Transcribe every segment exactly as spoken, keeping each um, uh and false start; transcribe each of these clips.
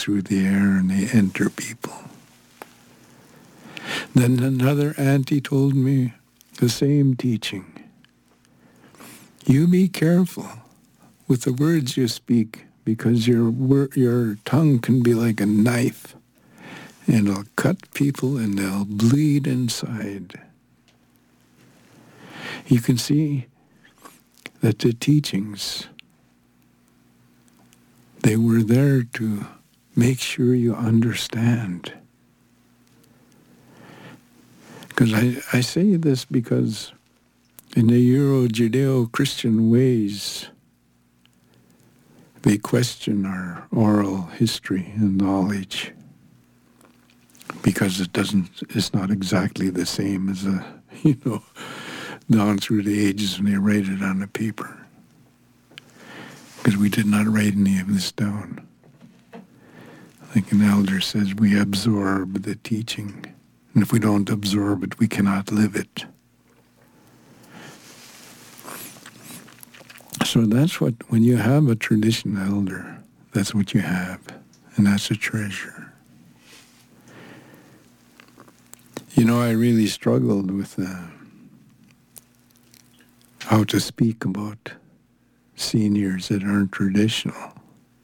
through the air and they enter people. Then another auntie told me the same teaching. You be careful with the words you speak, because your wor- your tongue can be like a knife, and it'll cut people and they'll bleed inside. You can see that the teachings, they were there to make sure you understand. Because I, I say this because in the Euro-Judeo-Christian ways, they question our oral history and knowledge because it doesn't, it's not exactly the same as a, you know, down through the ages when they write it on the paper. Because we did not write any of this down. Like an elder says, we absorb the teaching. And if we don't absorb it, we cannot live it. So that's what, when you have a tradition elder, that's what you have. And that's a treasure. You know, I really struggled with uh, how to speak about seniors that aren't traditional.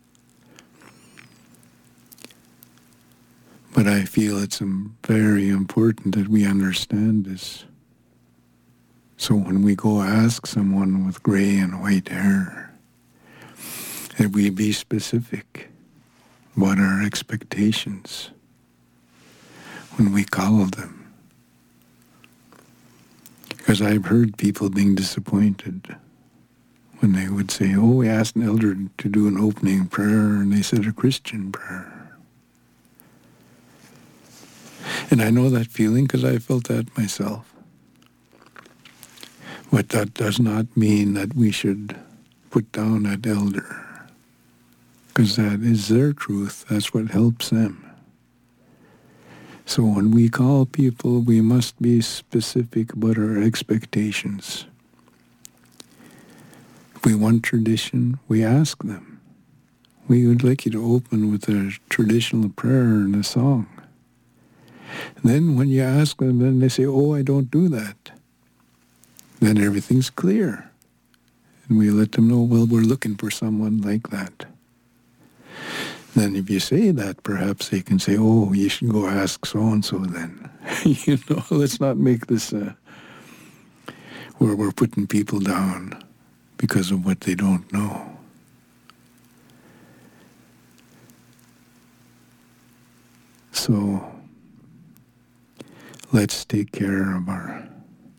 But I feel it's um, very important that we understand this. So when we go ask someone with gray and white hair, that we be specific about our expectations when we call them. Because I've heard people being disappointed when they would say, oh, we asked an elder to do an opening prayer, and they said a Christian prayer. And I know that feeling because I felt that myself. But that does not mean that we should put down that elder, because that is their truth. That's what helps them. So when we call people, we must be specific about our expectations. If we want tradition, we ask them. We would like you to open with a traditional prayer and a song. And then when you ask them, then they say, oh, I don't do that. Then everything's clear. And we let them know, well, we're looking for someone like that. Then if you say that, perhaps they can say, oh, you should go ask so-and-so then. You know, let's not make this uh, where we're putting people down because of what they don't know. So let's take care of our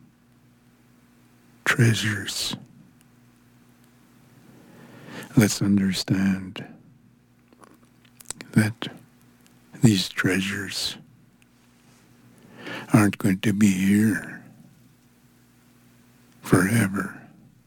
treasures. Let's understand that these treasures aren't going to be here forever.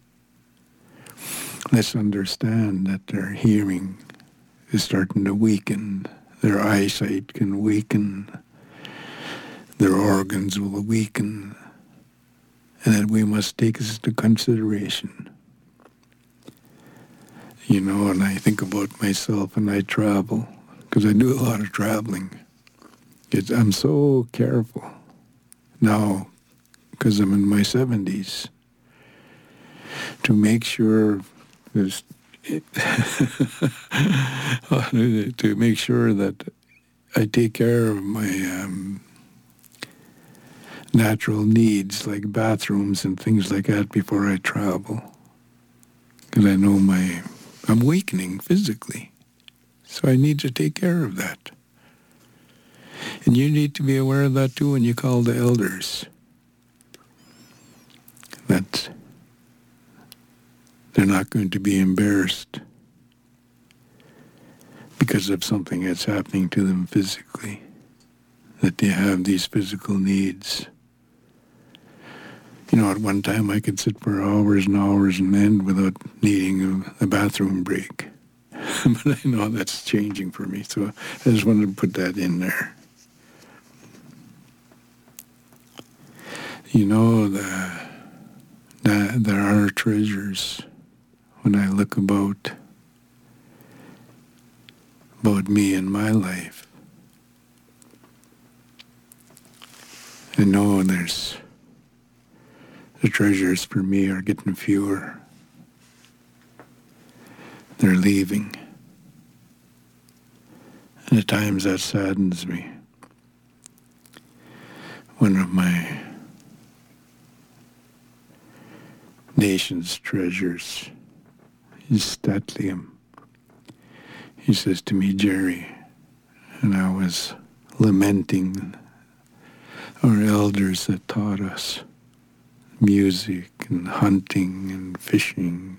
Let's understand that their hearing is starting to weaken, their eyesight can weaken, their organs will weaken, and that we must take this into consideration. You know, and I think about myself and I travel, because I do a lot of traveling. It's, I'm so careful now, because I'm in my seventies, to make sure there's, to make sure that I take care of my um, natural needs, like bathrooms and things like that, before I travel. Because I know my, I'm weakening physically. So I need to take care of that. And you need to be aware of that too when you call the elders. That they're not going to be embarrassed because of something that's happening to them physically. That they have these physical needs. You know, at one time I could sit for hours and hours and end without needing a, a bathroom break. But I know that's changing for me, so I just wanted to put that in there. You know, the, the, there are treasures when I look about about me and my life. I know there's, the treasures for me are getting fewer. They're leaving. And at times that saddens me. One of my nation's treasures is Statlium. He says to me, Jerry, and I was lamenting our elders that taught us music and hunting and fishing,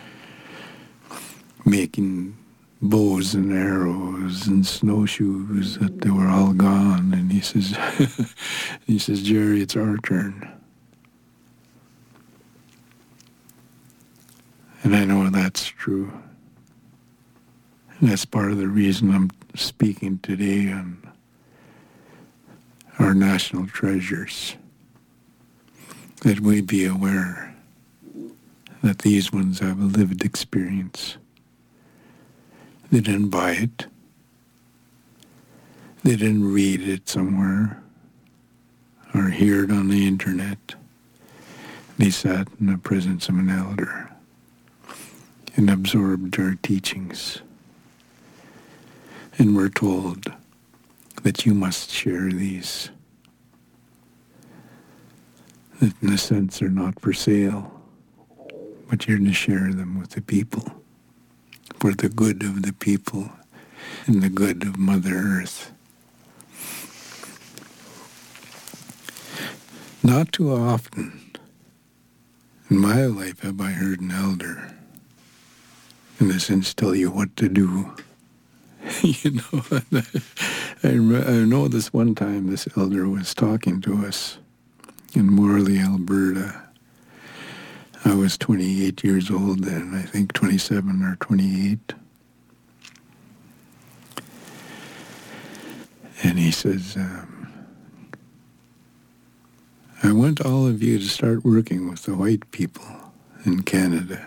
making bows and arrows and snowshoes, that they were all gone. And he says, he says, Jerry, it's our turn. And I know that's true. And that's part of the reason I'm speaking today on our national treasures, that we be aware that these ones have a lived experience. They didn't buy it. They didn't read it somewhere or hear it on the internet. They sat in the presence of an elder and absorbed our teachings. And we're told that you must share these. That in a sense they're not for sale, but you're to share them with the people for the good of the people and the good of Mother Earth. Not too often in my life have I heard an elder, in a sense, tell you what to do. You know, I, I know this one time this elder was talking to us in Morley, Alberta. I was twenty-eight years old then, I think twenty-seven or twenty-eight. And he says, um, I want all of you to start working with the white people in Canada.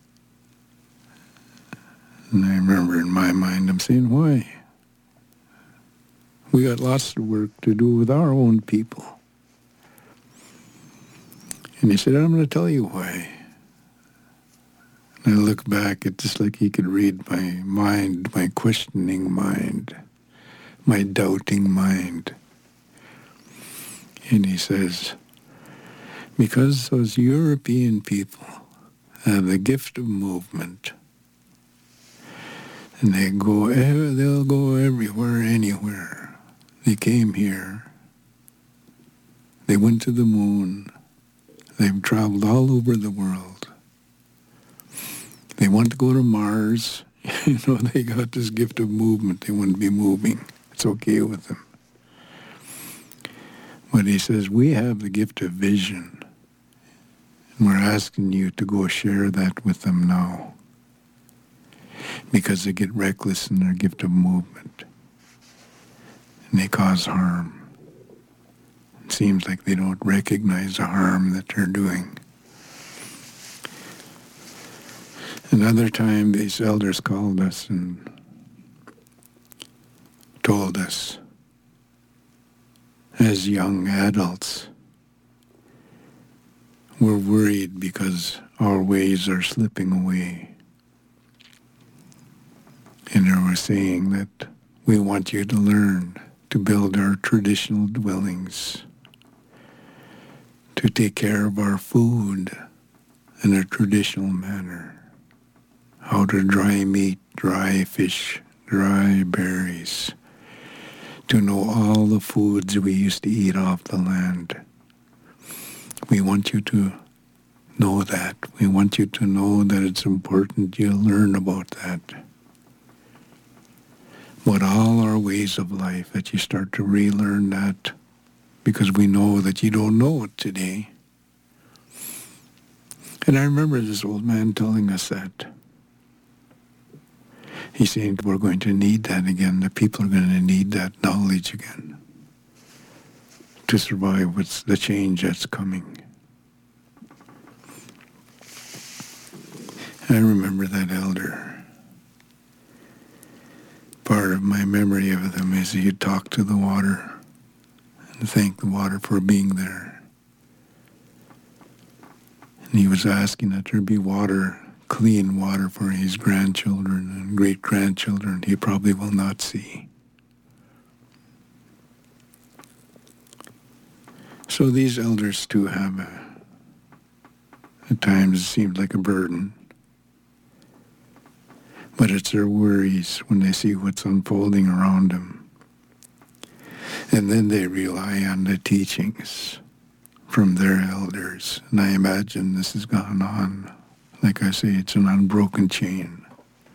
And I remember in my mind, I'm saying, why? We got lots of work to do with our own people. And he said, I'm going to tell you why. And I look back, it's just like he could read my mind, my questioning mind, my doubting mind. And he says, because those European people have the gift of movement, and they go, they'll go everywhere, anywhere. They came here. They went to the moon. They've traveled all over the world. They want to go to Mars. You know, they got this gift of movement. They want to be moving. It's okay with them. But he says, we have the gift of vision. And we're asking you to go share that with them now, because they get reckless in their gift of movement and they cause harm. It seems like they don't recognize the harm that they're doing. Another time, these elders called us and told us, as young adults, we're worried because our ways are slipping away. And they were saying that we want you to learn to build our traditional dwellings, to take care of our food in a traditional manner, how to dry meat, dry fish, dry berries, to know all the foods we used to eat off the land. We want you to know that. We want you to know that it's important you learn about that. But all our ways of life, that you start to relearn that, because we know that you don't know it today. And I remember this old man telling us that. He's saying we're going to need that again. The people are going to need that knowledge again to survive what's the change that's coming. I remember that elder part of my memory of them is he'd talk to the water and thank the water for being there. And he was asking that there be water, clean water for his grandchildren and great-grandchildren he probably will not see. So these elders too have a, at times it seems like a burden. But it's their worries when they see what's unfolding around them. And then they rely on the teachings from their elders. And I imagine this has gone on. Like I say, it's an unbroken chain.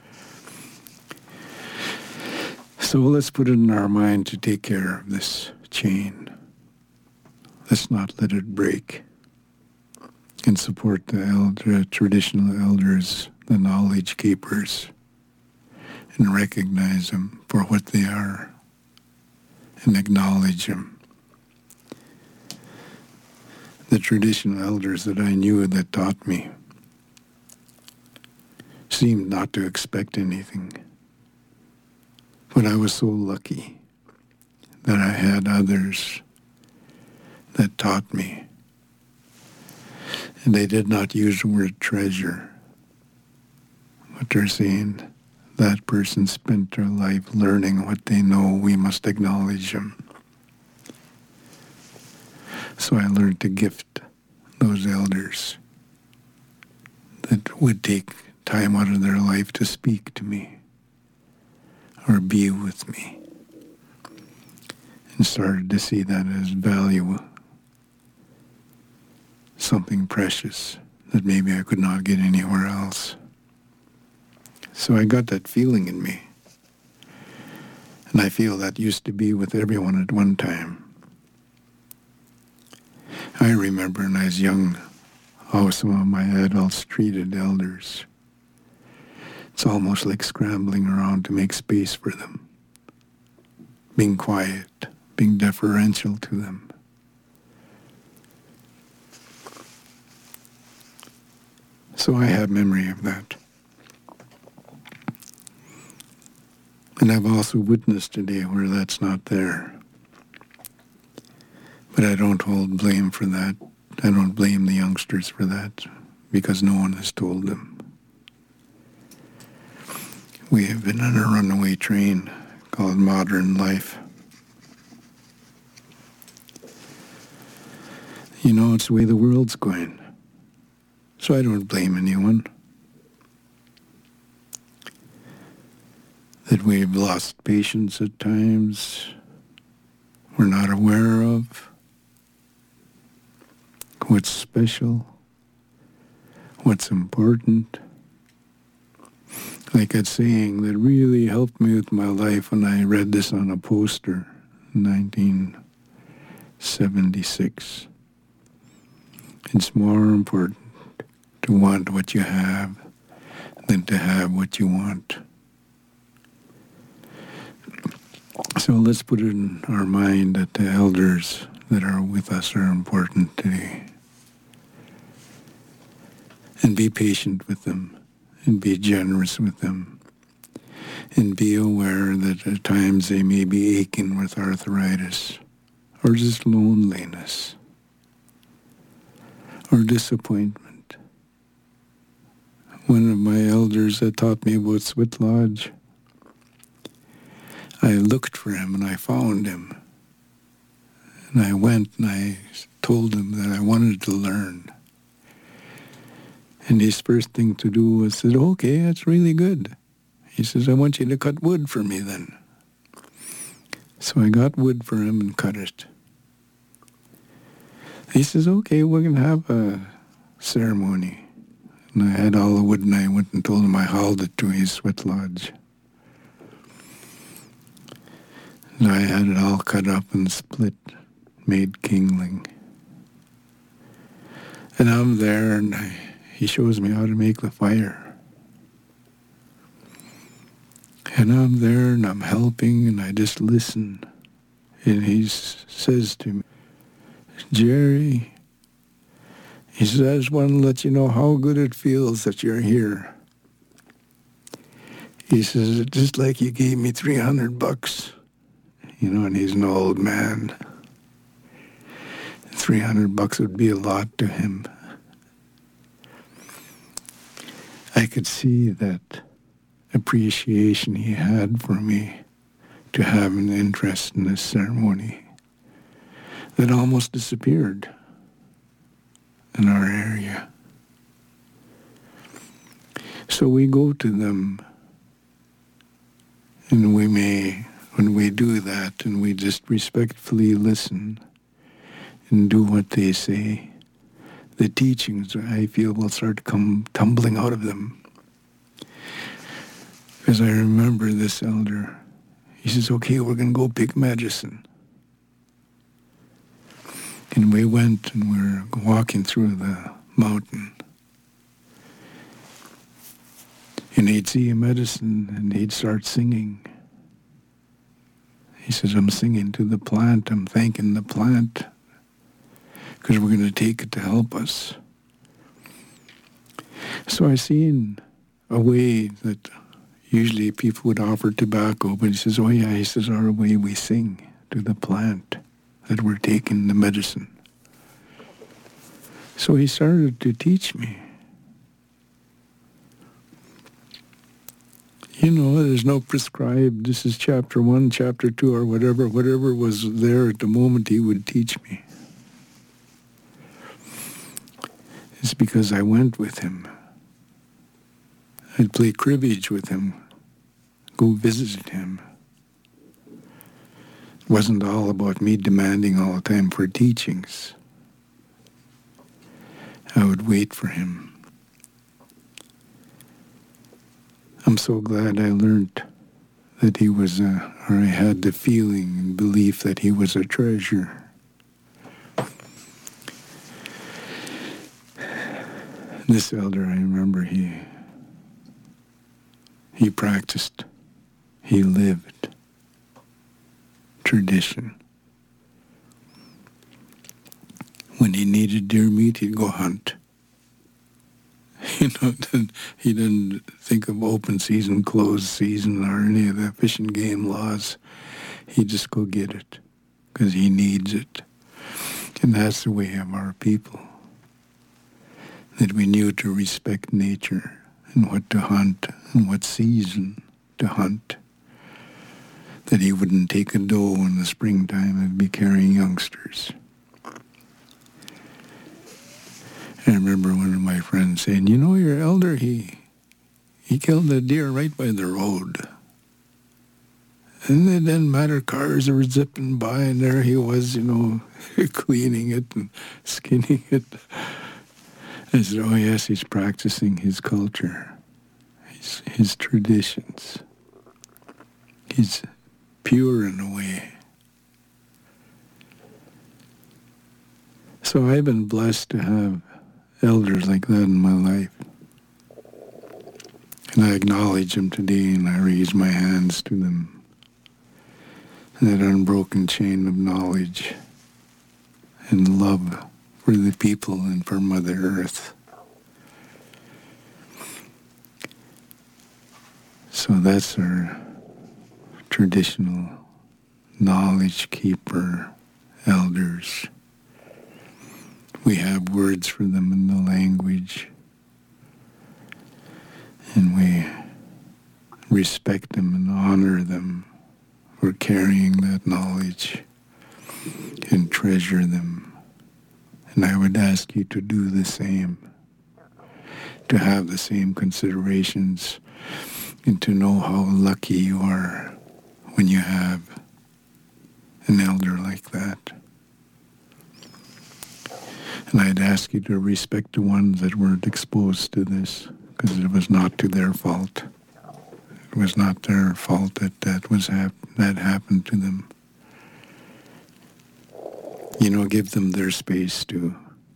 So let's put it in our mind to take care of this chain. Let's not let it break. And support the elder, traditional elders, the knowledge keepers, and recognize them for what they are and acknowledge them. The traditional elders that I knew that taught me seemed not to expect anything. But I was so lucky that I had others that taught me. And they did not use the word treasure, but they're saying that person spent their life learning what they know, we must acknowledge them. So I learned to gift those elders that would take time out of their life to speak to me or be with me, and started to see that as value, something precious that maybe I could not get anywhere else. So I got that feeling in me. And I feel that used to be with everyone at one time. I remember when I was young how some of my adults treated elders. It's almost like scrambling around to make space for them. Being quiet, being deferential to them. So I have memory of that. And I've also witnessed today where that's not there. But I don't hold blame for that. I don't blame the youngsters for that, because no one has told them. We have been on a runaway train called modern life. You know, it's the way the world's going. So I don't blame anyone that we've lost patience at times, we're not aware of what's special, what's important. Like that saying that really helped me with my life when I read this on a poster in nineteen seventy-six. It's more important to want what you have than to have what you want. So let's put it in our mind that the elders that are with us are important today. And be patient with them, and be generous with them, and be aware that at times they may be aching with arthritis, or just loneliness, or disappointment. One of my elders that taught me about Sweat Lodge, I looked for him and I found him. And I went and I told him that I wanted to learn. And his first thing to do was said, okay, that's really good. He says, I want you to cut wood for me then. So I got wood for him and cut it. He says, okay, we're going to have a ceremony. And I had all the wood and I went and told him I hauled it to his Sweat Lodge. And I had it all cut up and split, made kindling. And I'm there and I, he shows me how to make the fire. And I'm there and I'm helping and I just listen. And he says to me, Jerry, he says, I just want to let you know how good it feels that you're here. He says, it's just like you gave me three hundred bucks, you know, and he's an old man. three hundred bucks would be a lot to him. I could see that appreciation he had for me to have an interest in this ceremony that almost disappeared in our area. So we go to them, and we may, when we do that, and we just respectfully listen and do what they say, the teachings, I feel, will start to come tumbling out of them. Because I remember this elder, he says, okay, we're going to go pick medicine. And we went and we were walking through the mountain. And he'd see a medicine and he'd start singing. He says, I'm singing to the plant, I'm thanking the plant, because we're going to take it to help us. So I seen a way that usually people would offer tobacco, but he says, oh yeah, he says, our way we sing to the plant that we're taking the medicine. So he started to teach me. You know, there's no prescribed, this is chapter one, chapter two, or whatever, whatever was there at the moment he would teach me. It's because I went with him. I'd play cribbage with him, go visit him. It wasn't all about me demanding all the time for teachings. I would wait for him. I'm so glad I learned that he was, a, or I had the feeling and belief that he was a treasure. This elder, I remember, he he practiced, he lived tradition. When he needed deer meat, he'd go hunt. You know, he didn't think of open season, closed season, or any of the fish and game laws. He'd just go get it, because he needs it. And that's the way of our people, that we knew to respect nature and what to hunt and what season to hunt. That he wouldn't take a doe in the springtime and be carrying youngsters. I remember one of my friends saying, you know, your elder, he he killed the deer right by the road. And it didn't matter, cars were zipping by, and there he was, you know, cleaning it and skinning it. I said, oh yes, he's practicing his culture, his, his traditions. He's pure in a way. So I've been blessed to have elders like that in my life. And I acknowledge them today, and I raise my hands to them. That unbroken chain of knowledge and love for the people and for Mother Earth. So that's our traditional knowledge keeper elders. We have words for them in the language, and we respect them and honor them for carrying that knowledge and treasure them. And I would ask you to do the same, to have the same considerations, and to know how lucky you are when you have an elder like that. And I'd ask you to respect the ones that weren't exposed to this, because it was not to their fault. It was not their fault that that was hap- that happened to them. You know, give them their space too.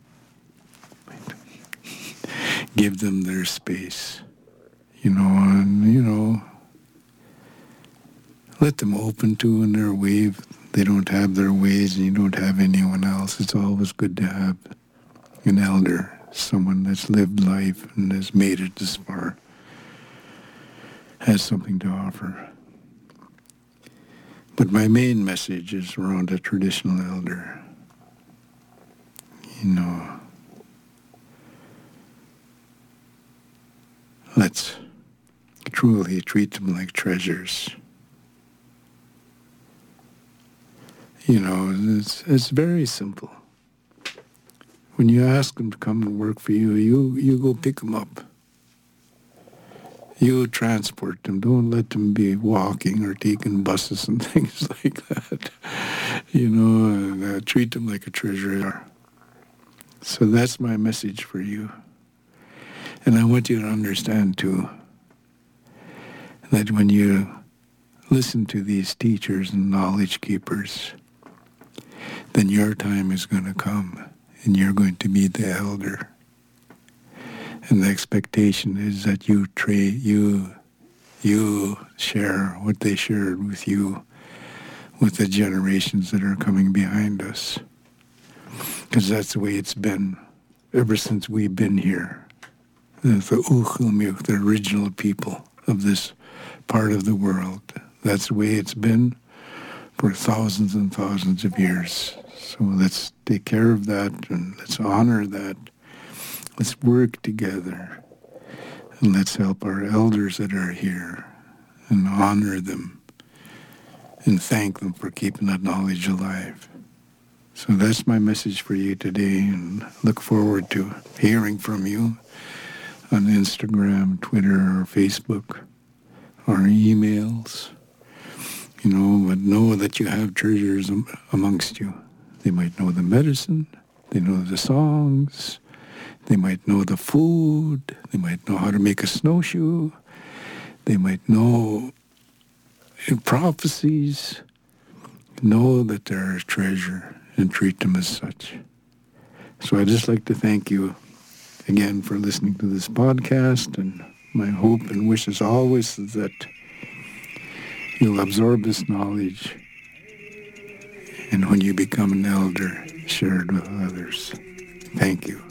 Give them their space. You know, and, you know, let them open to in their way. If they don't have their ways and you don't have anyone else, it's always good to have an elder, someone that's lived life and has made it this far. has something to offer. But my main message is around a traditional elder. You know, let's truly treat them like treasures. You know, it's, it's very simple. When you ask them to come and work for you, you, you go pick them up. You transport them. Don't let them be walking or taking buses and things like that. You know, and, uh, treat them like a treasure. So that's my message for you. And I want you to understand, too, that when you listen to these teachers and knowledge keepers, then your time is going to come, and you're going to be the elder. And the expectation is that you tra- you you share what they shared with you, with the generations that are coming behind us. Because that's the way it's been ever since we've been here. The, the Uchilmiuk, the original people of this part of the world. That's the way it's been for thousands and thousands of years. So let's take care of that and let's honor that. Let's work together and let's help our elders that are here and honor them and thank them for keeping that knowledge alive. So that's my message for you today, and look forward to hearing from you on Instagram, Twitter, or Facebook, or emails. You know, but know that you have treasures am- amongst you. They might know the medicine, they know the songs, they might know the food, they might know how to make a snowshoe, they might know prophecies. Know that they're a treasure and treat them as such. So I'd just like to thank you again for listening to this podcast, and my hope and wish as always is that you'll absorb this knowledge, and when you become an elder, share it with others. Thank you.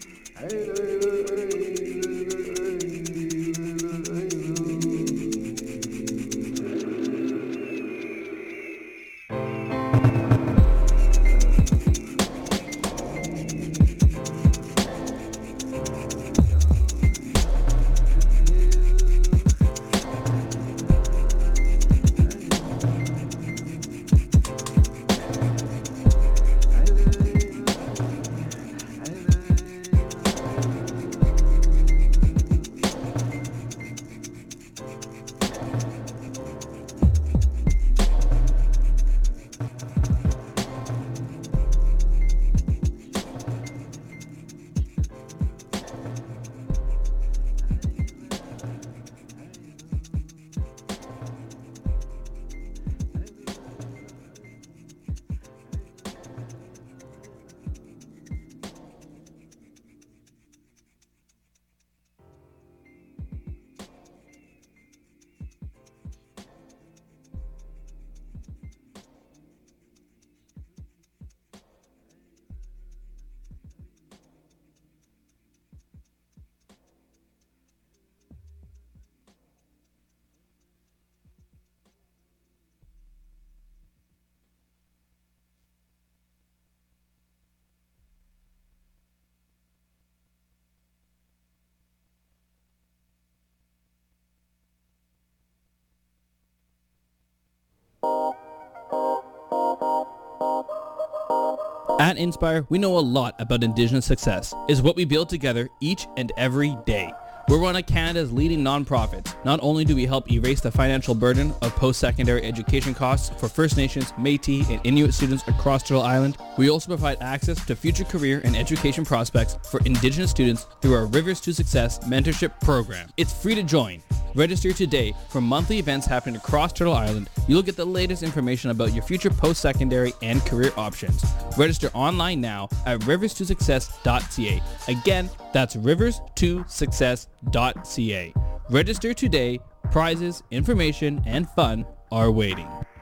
At Inspire, we know a lot about Indigenous success. It's what we build together each and every day. We're one of Canada's leading nonprofits. Not only do we help erase the financial burden of post-secondary education costs for First Nations, Métis, and Inuit students across Turtle Island, we also provide access to future career and education prospects for Indigenous students through our Rivers to Success mentorship program. It's free to join. Register today for monthly events happening across Turtle Island. You'll get the latest information about your future post-secondary and career options. Register online now at rivers to success dot c a. Again, that's rivers to success dot c a. Register today. Prizes, information, and fun are waiting.